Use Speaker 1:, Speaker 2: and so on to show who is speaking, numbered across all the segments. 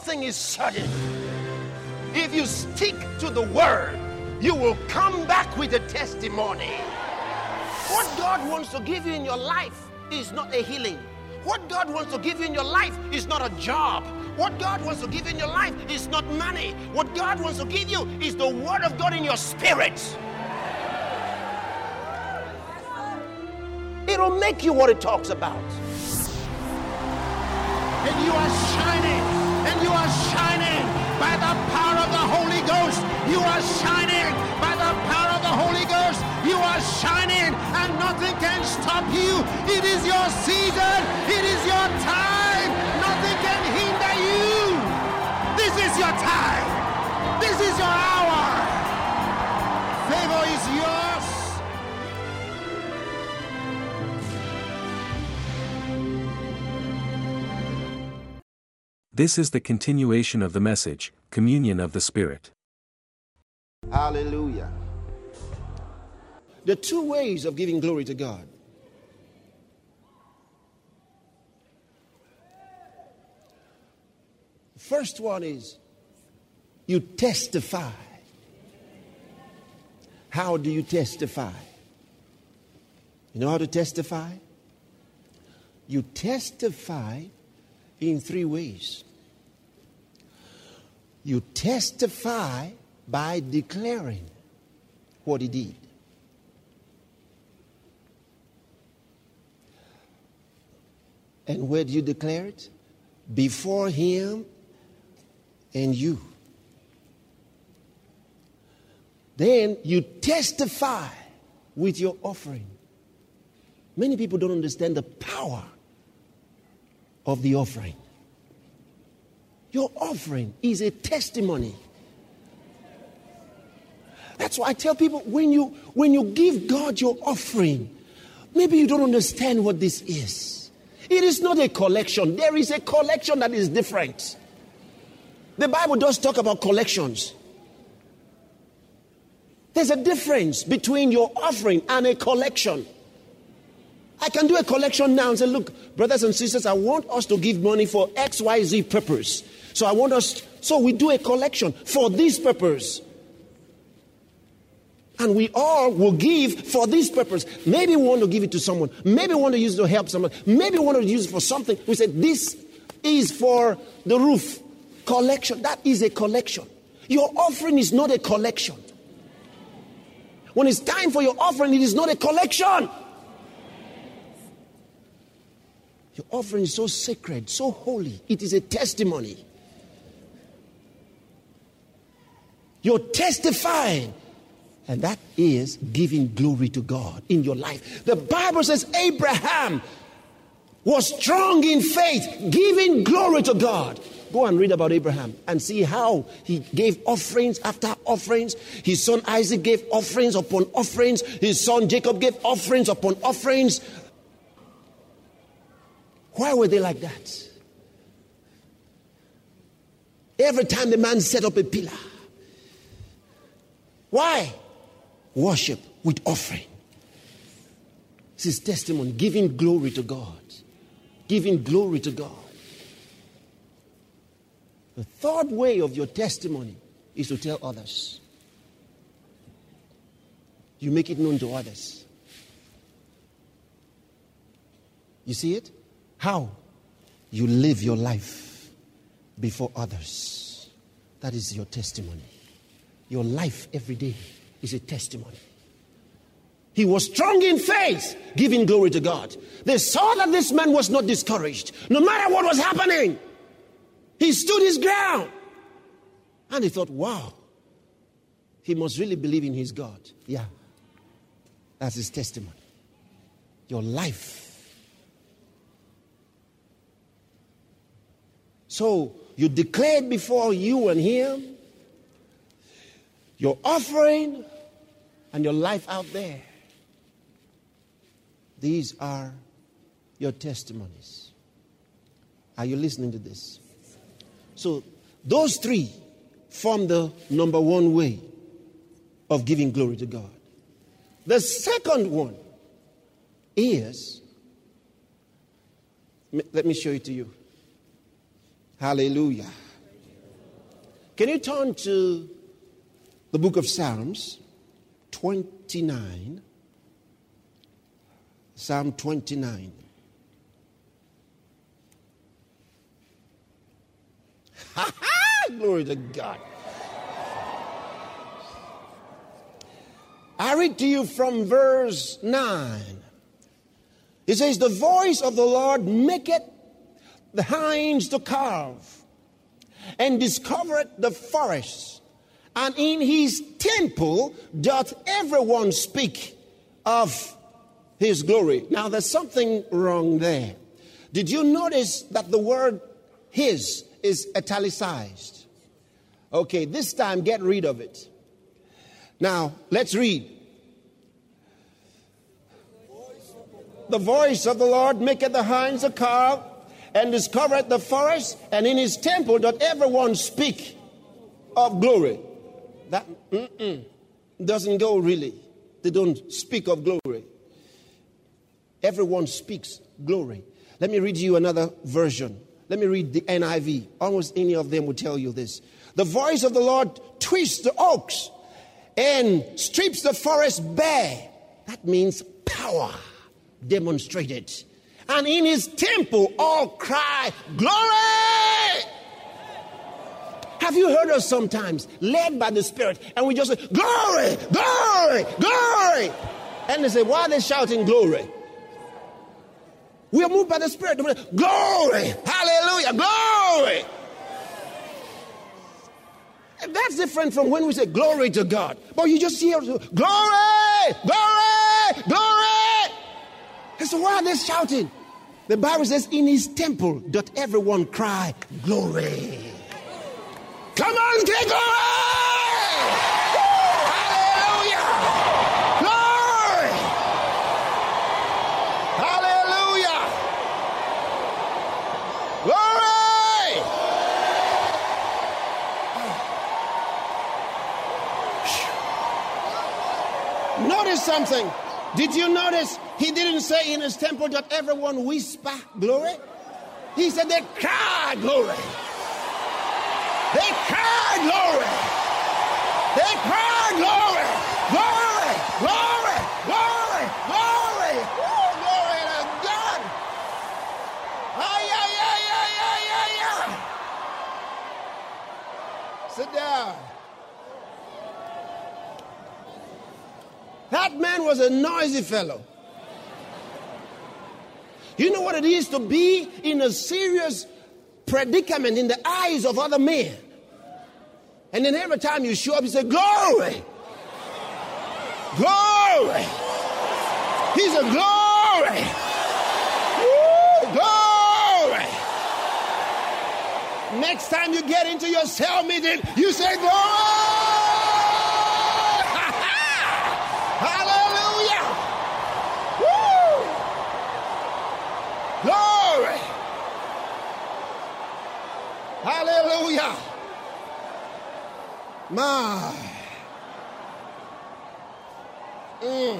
Speaker 1: thing is certain. If you stick to the word, you will come back with a testimony. What God wants to give you in your life is not a healing. What God wants to give you in your life is not a job. What God wants to give you in your life is not money. What God wants to give you is the word of God in your spirit. It'll make you what it talks about. And you are shining. And you are shining by the power of the Holy Ghost. You are shining by the power of the Holy Ghost. You are shining and nothing can stop you. It is your season. It is your time. Nothing can hinder you. This is your time. This is your hour. Favor is yours.
Speaker 2: This is the continuation of the message, Communion of the Spirit.
Speaker 1: Hallelujah. The two ways of giving glory to God. First one is you testify. How do you testify? You know how to testify? You testify in three ways. You testify by declaring what he did. And where do you declare it? Before him and you. Then you testify with your offering. Many people don't understand the power of the offering. Your offering is a testimony. That's why I tell people, when you give God your offering, maybe you don't understand what this is. It is not a collection. There is a collection that is different. The Bible does talk about collections. There's a difference between your offering and a collection. I can do a collection now and say, look, brothers and sisters, I want us to give money for XYZ purpose. So we do a collection for this purpose. And we all will give for this purpose. Maybe we want to give it to someone. Maybe we want to use it to help someone. Maybe we want to use it for something. We said, this is for the roof. Collection. That is a collection. Your offering is not a collection. When it's time for your offering, it is not a collection. Your offering is so sacred, so holy. It is a testimony. You're testifying. And that is giving glory to God in your life. The Bible says Abraham was strong in faith, giving glory to God. Go and read about Abraham and see how he gave offerings after offerings. His son Isaac gave offerings upon offerings. His son Jacob gave offerings upon offerings. Why were they like that? Every time the man set up a pillar. Why? Worship with offering. This is testimony, giving glory to God. Giving glory to God. The third way of your testimony is to tell others. You make it known to others. You see it? How? You live your life before others. That is your testimony. Your life every day is a testimony. He was strong in faith, giving glory to God. They saw that this man was not discouraged. No matter what was happening, he stood his ground. And they thought, wow, he must really believe in his God. Yeah, that's his testimony. Your life. So you declared before you and him, your offering and your life out there. These are your testimonies. Are you listening to this? So those three form the number one way of giving glory to God. The second one is, let me show it to you. Hallelujah. Can you turn to the book of Psalms 29? Psalm 29. Glory to God. I read to you from verse 9. It says, the voice of the Lord maketh the hinds to calve, and discovereth the forest. And in his temple doth everyone speak of his glory. Now there's something wrong there. Did you notice that the word his is italicized? Okay, this time get rid of it. Now let's read. The voice of the Lord maketh the hinds to calve, and discovereth the forest, and in his temple doth everyone speak of glory. That doesn't go really. They don't speak of glory. Everyone speaks glory. Let me read you another version. Let me read the NIV. Almost any of them will tell you this. The voice of the Lord twists the oaks and strips the forest bare. That means power demonstrated. And in his temple all cry, glory! Have you heard us sometimes led by the Spirit and we just say, glory, glory, glory? And they say, why are they shouting glory? We are moved by the Spirit. Glory, hallelujah, glory. And that's different from when we say glory to God. But you just hear glory, glory, glory. And so why are they shouting? The Bible says, in his temple doth everyone cry, glory. Come on, take glory! Hallelujah! Glory! Hallelujah! Glory! Notice something. Did you notice he didn't say in his temple that everyone whisper glory? He said they cry glory. They cry glory. They cry glory. Glory, glory, glory, glory. Oh, glory to God. Ay, ay, ay, ay, ay, ay, ay. Sit down. That man was a noisy fellow. You know what it is to be in a serious predicament in the eyes of other men. And then every time you show up, you say, glory. Glory. He's a glory. Woo, glory. Next time you get into your cell meeting, you say, glory. Hallelujah. Woo. Glory. Hallelujah. My. Woo.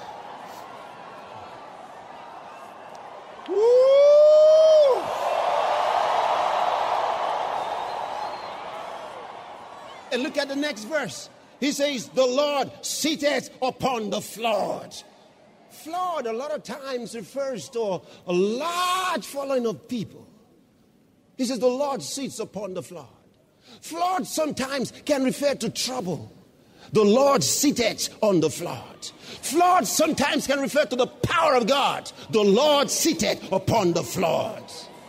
Speaker 1: And look at the next verse. He says, the Lord sitteth upon the flood. Flood a lot of times refers to a large following of people. He says, the Lord sits upon the flood. Flood sometimes can refer to trouble. The Lord sitteth on the flood. Flood sometimes can refer to the power of God. The Lord sitteth upon the flood.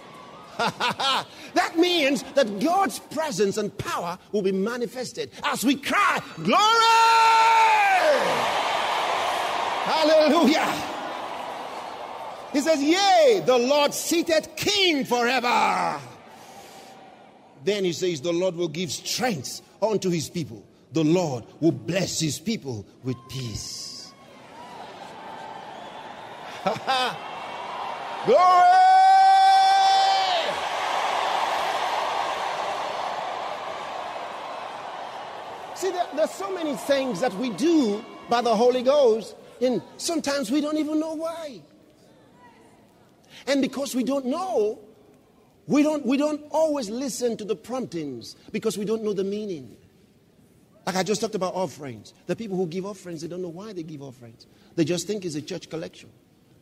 Speaker 1: That means that God's presence and power will be manifested as we cry, glory! Hallelujah. He says, yea, the Lord sitteth king forever. Then he says, the Lord will give strength unto his people. The Lord will bless his people with peace. Glory! See, there's so many things that we do by the Holy Ghost, and sometimes we don't even know why. And because we don't know We don't always listen to the promptings because we don't know the meaning. Like I just talked about offerings. The people who give offerings, they don't know why they give offerings. They just think it's a church collection.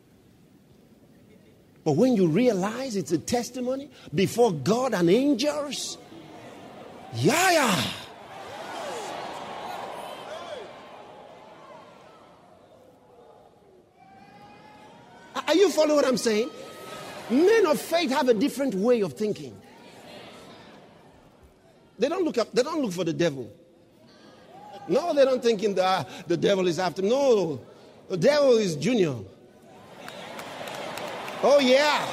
Speaker 1: But when you realize it's a testimony before God and angels, yeah. Are you following what I'm saying? Men of faith have a different way of thinking. They don't look for the devil. No, they don't think the devil is after. No, the devil is Junior. Oh yeah.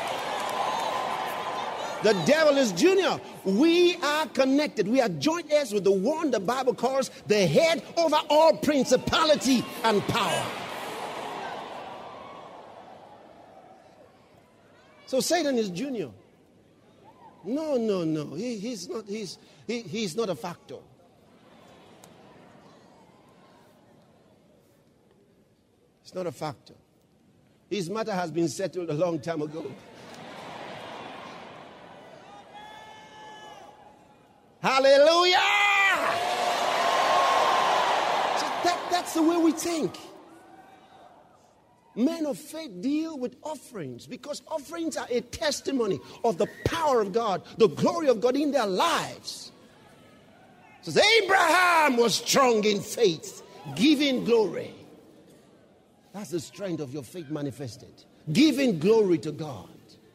Speaker 1: The devil is Junior. We are connected. We are joint heirs with the one the Bible calls the head over all principality and power. So Satan is Junior. No. He's not a factor. It's not a factor. His matter has been settled a long time ago. Hallelujah! So that's the way we think. Men of faith deal with offerings because offerings are a testimony of the power of God, the glory of God in their lives. It says Abraham was strong in faith, giving glory. That's the strength of your faith manifested. Giving glory to God.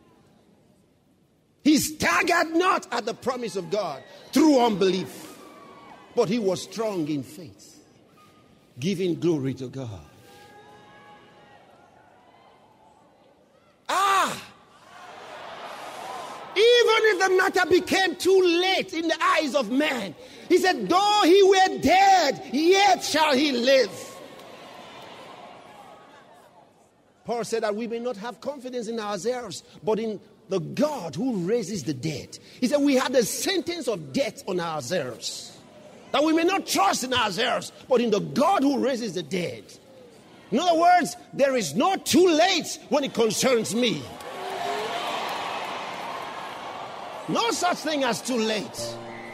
Speaker 1: He staggered not at the promise of God through unbelief, but he was strong in faith, giving glory to God. Even if the matter became too late in the eyes of man, he said, though he were dead, yet shall he live. Paul said that we may not have confidence in ourselves, but in the God who raises the dead. He said we had the sentence of death on ourselves, that we may not trust in ourselves, but in the God who raises the dead. In other words, there is no too late when it concerns me. No such thing as too late.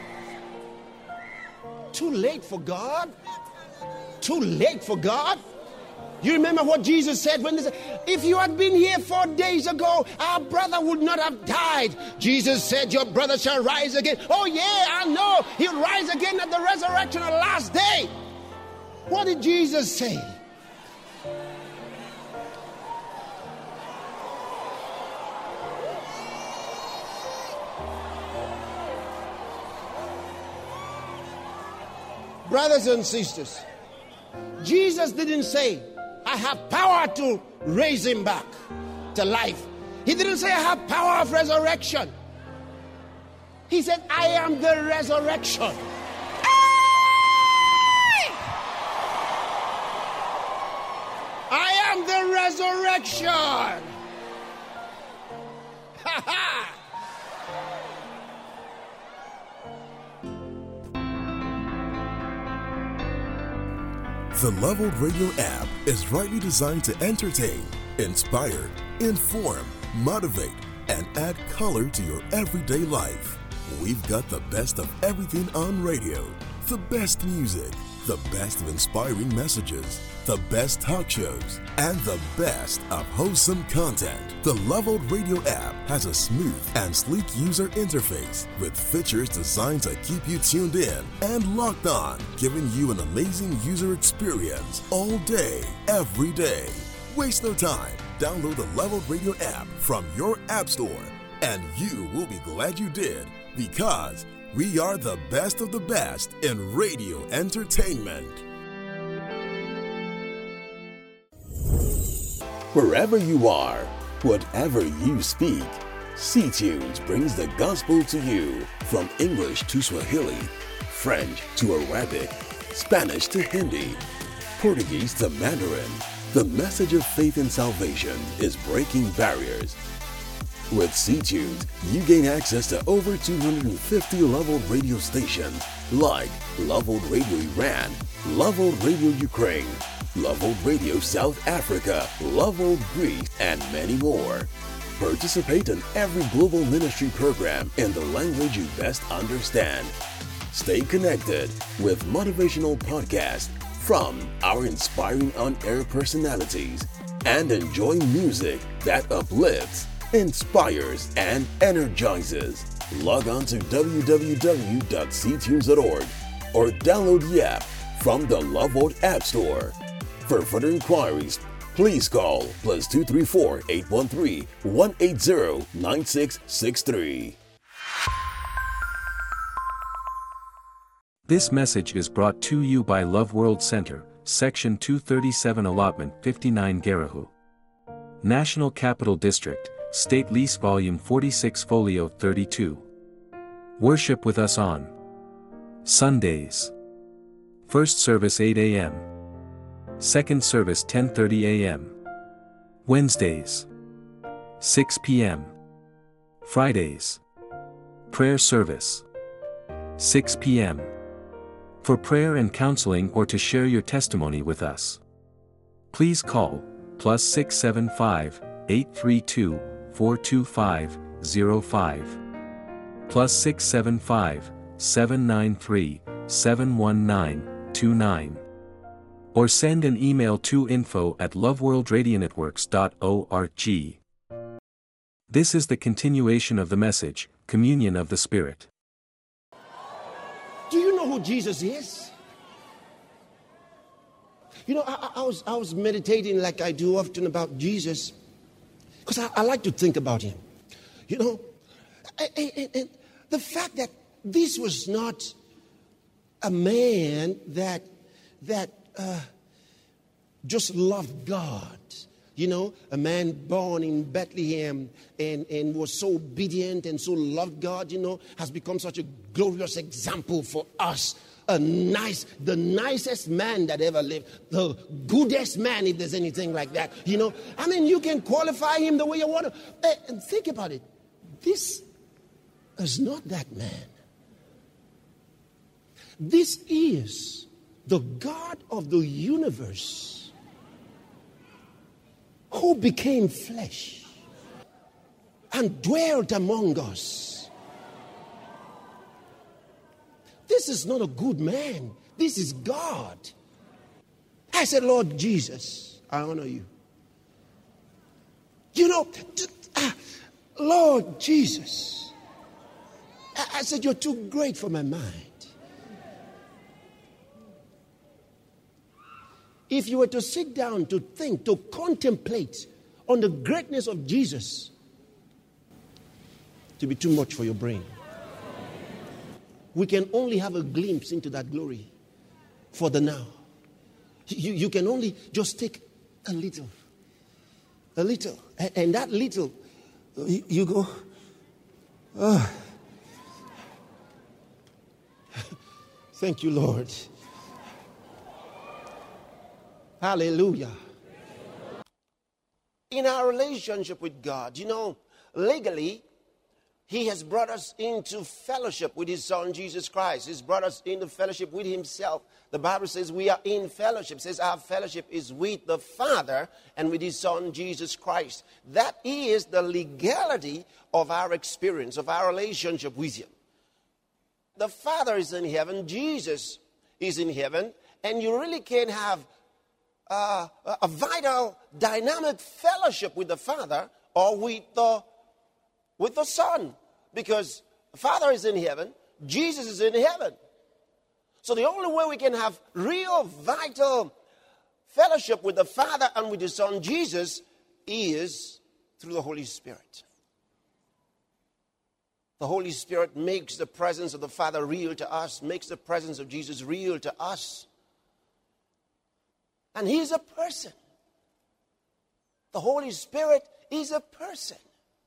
Speaker 1: Too late for God? Too late for God? You remember what Jesus said when they said, if you had been here 4 days ago, our brother would not have died. Jesus said, your brother shall rise again. Oh yeah, I know. He'll rise again at the resurrection of the last day. What did Jesus say? Brothers and sisters, Jesus didn't say, I have power to raise him back to life. He didn't say, I have power of resurrection. He said, I am the resurrection. I am the resurrection. Ha ha.
Speaker 3: The Leveled Radio app is rightly designed to entertain, inspire, inform, motivate, and add color to your everyday life. We've got the best of everything on radio, the best music, the best of inspiring messages, the best talk shows, and the best of wholesome content. The Leveled Radio app has a smooth and sleek user interface with features designed to keep you tuned in and locked on, giving you an amazing user experience all day, every day. Waste no time. Download the Leveled Radio app from your app store, and you will be glad you did, because we are the best of the best in radio entertainment. Wherever you are, whatever you speak, C-Tunes brings the gospel to you from English to Swahili, French to Arabic, Spanish to Hindi, Portuguese to Mandarin. The message of faith and salvation is breaking barriers. With C-Tunes, you gain access to over 250 Leveled radio stations like Leveled Radio Iran, Leveled Radio Ukraine, Leveled Radio South Africa, Leveled Greece, and many more. Participate in every global ministry program in the language you best understand. Stay connected with motivational podcasts from our inspiring on-air personalities and enjoy music that uplifts, inspires, and energizes. Log on to www.ctunes.org or download the app from the Lovevolt App Store. For further inquiries, please call +234 813 180 9663.
Speaker 2: This message is brought to you by Love World Center, Section 237 Allotment 59 Garahu. National Capital District, State Lease Volume 46 Folio 32. Worship with us on Sundays. First service 8 a.m. Second service 10:30 a.m. Wednesdays 6 p.m. Fridays. Prayer service 6 p.m. For prayer and counseling or to share your testimony with us, please call +675 832 425 05, +675 793 71929, or send an email to info@loveworldradionetworks.org. This is the continuation of the message, Communion of the Spirit.
Speaker 1: Do you know who Jesus is? You know, I was meditating like I do often about Jesus, because I like to think about him. You know, and the fact that this was not a man that just loved God. You know, a man born in Bethlehem and was so obedient and so loved God, you know, has become such a glorious example for us. The nicest man that ever lived, the goodest man, if there's anything like that. You know, I mean, you can qualify him the way you want to. And think about it. This is not that man. This is the God of the universe, who became flesh and dwelt among us. This is not a good man. This is God. I said, Lord Jesus, I honor you. You know, Lord Jesus, I said, you're too great for my mind. If you were to sit down to think, to contemplate on the greatness of Jesus, to be too much for your brain. We can only have a glimpse into that glory for the now. You can only just take a little. And that little, you go, oh. Thank you, Lord. Hallelujah. In our relationship with God, you know, legally, he has brought us into fellowship with his Son, Jesus Christ. He's brought us into fellowship with himself. The Bible says we are in fellowship. It says our fellowship is with the Father and with his Son, Jesus Christ. That is the legality of our experience, of our relationship with him. The Father is in heaven. Jesus is in heaven. And you really can't have a vital, dynamic fellowship with the Father or with the Son, because the Father is in heaven, Jesus is in heaven. So the only way we can have real, vital fellowship with the Father and with the Son, Jesus, is through the Holy Spirit. The Holy Spirit makes the presence of the Father real to us, makes the presence of Jesus real to us. And he is a person. The Holy Spirit is a person.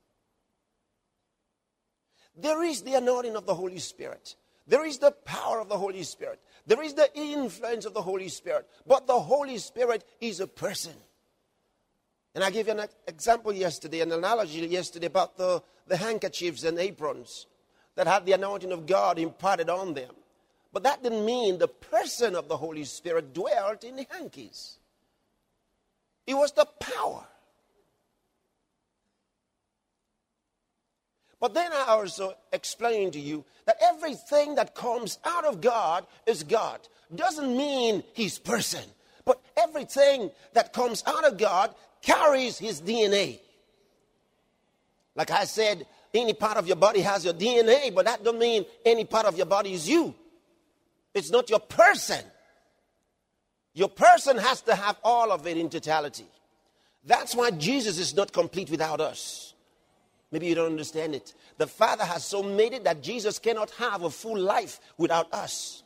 Speaker 1: There is the anointing of the Holy Spirit. There is the power of the Holy Spirit. There is the influence of the Holy Spirit. But the Holy Spirit is a person. And I gave you an example yesterday, an analogy yesterday about the handkerchiefs and aprons that had the anointing of God imparted on them. But that didn't mean the person of the Holy Spirit dwelt in the hankies. It was the power. But then I also explained to you that everything that comes out of God is God. Doesn't mean his person. But everything that comes out of God carries his DNA. Like I said, any part of your body has your DNA, but that don't mean any part of your body is you. It's not your person. Your person has to have all of it in totality. That's why Jesus is not complete without us. Maybe you don't understand it. The Father has so made it that Jesus cannot have a full life without us.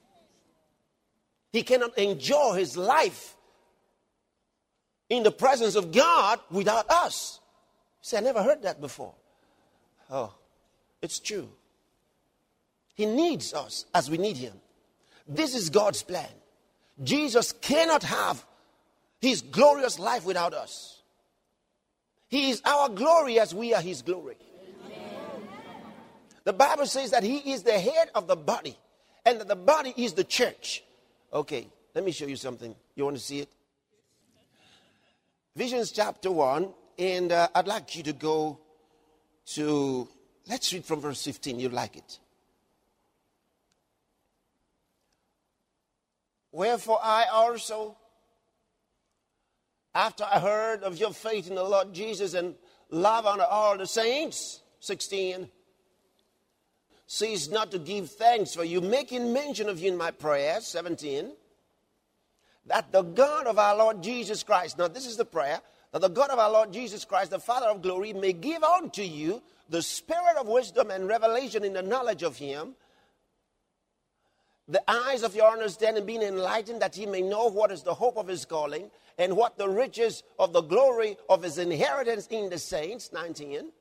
Speaker 1: He cannot enjoy his life in the presence of God without us. You say, I never heard that before. Oh, it's true. He needs us as we need him. This is God's plan. Jesus cannot have his glorious life without us. He is our glory as we are his glory. Amen. The Bible says that he is the head of the body and that the body is the church. Okay, let me show you something. You want to see it? Ephesians chapter 1, and I'd like you to go to, let's read from verse 15. You'll like it. Wherefore I also, after I heard of your faith in the Lord Jesus and love unto all the saints, 16, cease not to give thanks for you, making mention of you in my prayers, 17, that the God of our Lord Jesus Christ, now this is the prayer, that the God of our Lord Jesus Christ, the Father of glory, may give unto you the spirit of wisdom and revelation in the knowledge of him, the eyes of your understanding being enlightened, that ye may know what is the hope of his calling, and what the riches of the glory of his inheritance in the saints, 19.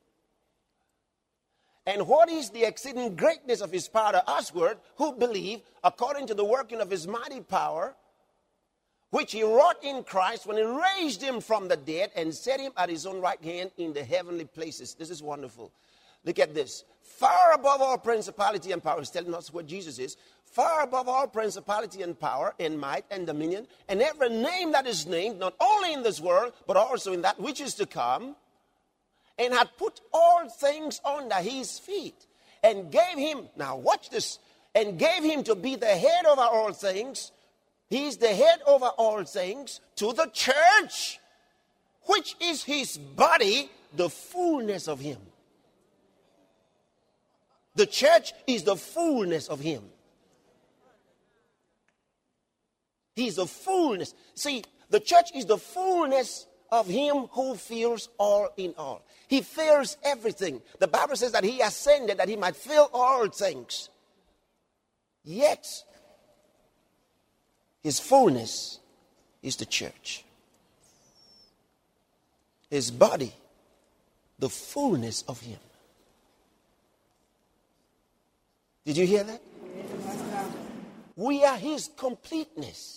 Speaker 1: And what is the exceeding greatness of his power to usward, who believe, according to the working of his mighty power, which he wrought in Christ when he raised him from the dead and set him at his own right hand in the heavenly places. This is wonderful. Look at this. Far above all principality and power. He's telling us what Jesus is. Far above all principality and power and might and dominion and every name that is named, not only in this world, but also in that which is to come, and had put all things under his feet and gave him, now watch this, and gave him to be the head over all things. He's the head over all things to the church, which is his body, the fullness of him. The church is the fullness of him. He's the fullness. See, the church is the fullness of him who fills all in all. He fills everything. The Bible says that he ascended that he might fill all things. Yet, his fullness is the church. His body, the fullness of him. Did you hear that? We are his completeness.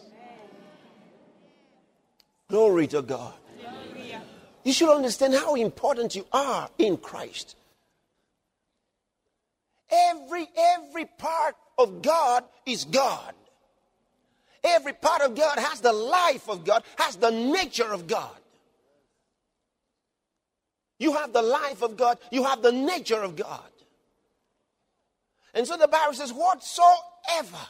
Speaker 1: Glory to God. You should understand how important you are in Christ. Every part of God is God. Every part of God has the life of God, has the nature of God. You have the life of God, you have the nature of God. And so the Bible says, whatsoever,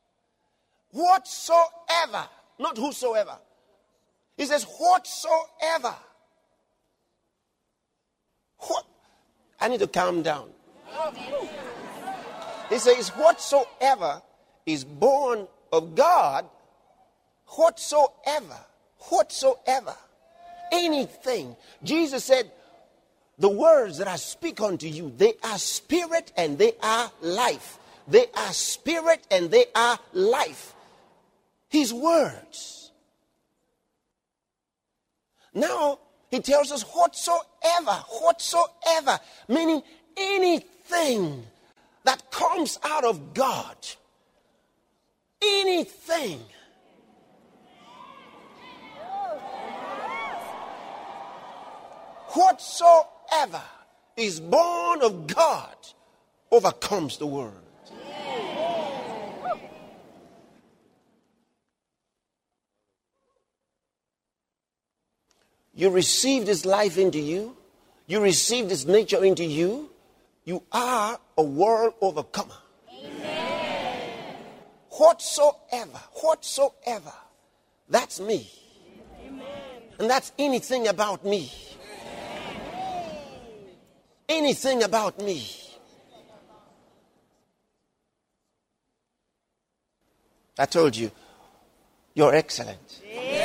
Speaker 1: not whosoever. He says, whatsoever. I need to calm down. He says, whatsoever is born of God, whatsoever, anything. Jesus said, the words that I speak unto you, they are spirit and they are life. They are spirit and they are life. His words. Now, he tells us whatsoever, meaning anything that comes out of God. Anything. Whatsoever is born of God overcomes the world. You received his life into you. you receive this nature into you, you are a world overcomer. Amen. Whatsoever, that's me. Amen. And that's anything about me. Amen. Anything about me. I told you, you're excellent.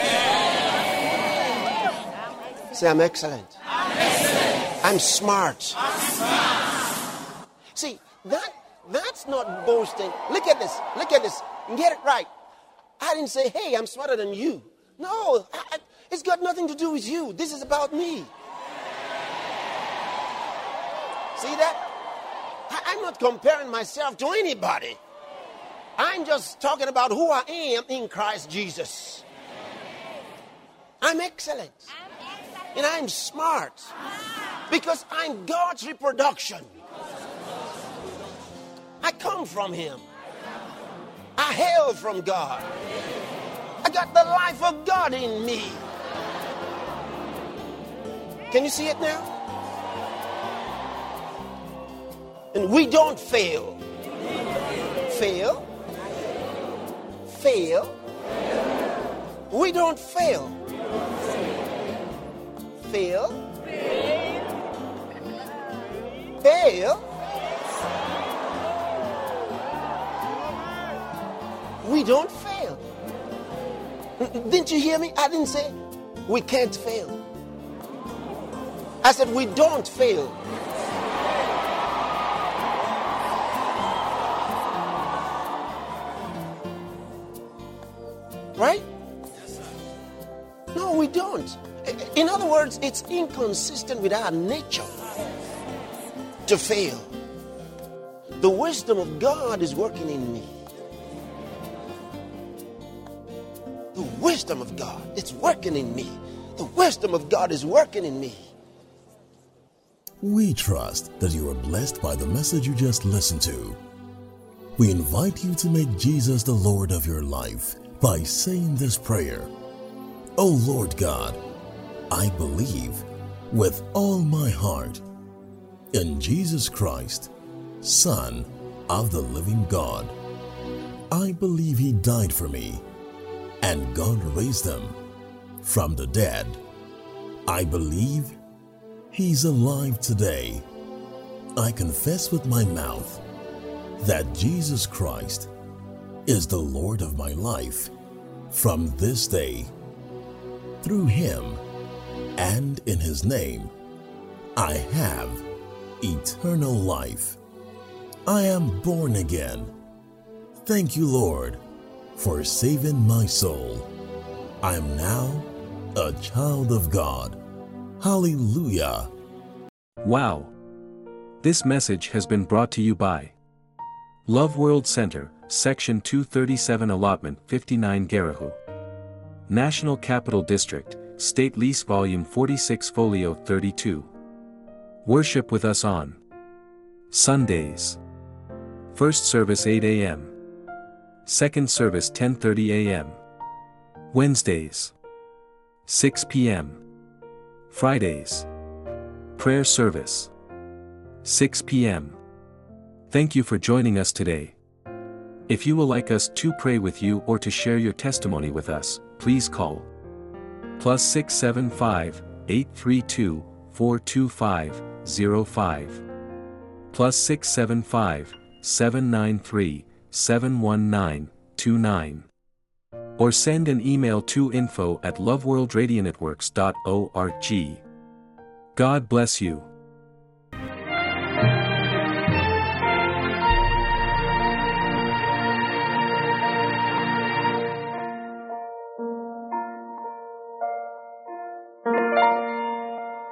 Speaker 1: Yeah. Say, I'm excellent. I'm excellent. I'm smart. I'm smart. See, that's not boasting. Look at this. Get it right. I didn't say, hey, I'm smarter than you. No, it's got nothing to do with you. This is about me. See that? I'm not comparing myself to anybody. I'm just talking about who I am in Christ Jesus. I'm excellent. And I'm smart. Because I'm God's reproduction. I come from Him. I hail from God. I got the life of God in me. Can you see it now? And we don't fail. Fail. We don't fail. Fail. We don't fail. Didn't you hear me? I didn't say we can't fail. I said we don't fail. Right? No, we don't. In other words, it's inconsistent with our nature to fail. The wisdom of God is working in me. The wisdom of God, it's working in me. The wisdom of God is working in me.
Speaker 3: We trust that you are blessed by the message you just listened to. We invite you to make Jesus the Lord of your life by saying this prayer. Oh Lord God, I believe with all my heart in Jesus Christ, Son of the living God. I believe He died for me and God raised Him from the dead. I believe He's alive today. I confess with my mouth that Jesus Christ is the Lord of my life from this day. Through Him and in His name, I have eternal life. I am born again. Thank you, Lord, for saving my soul. I am now a child of God. Hallelujah.
Speaker 2: Wow! This message has been brought to you by Love World Center, Section 237 Allotment 59 Garahu. National Capital District, State Lease Volume 46 Folio 32. Worship with us on Sundays. First service 8 a.m. Second service 10:30 a.m. Wednesdays 6 p.m. Fridays prayer service 6 p.m. Thank you for joining us today. If you would like us to pray with you or to share your testimony with us, please call +675 832 425 05 +675 793 719 29 or send an email to info@loveworldradionetworks.org. God bless you.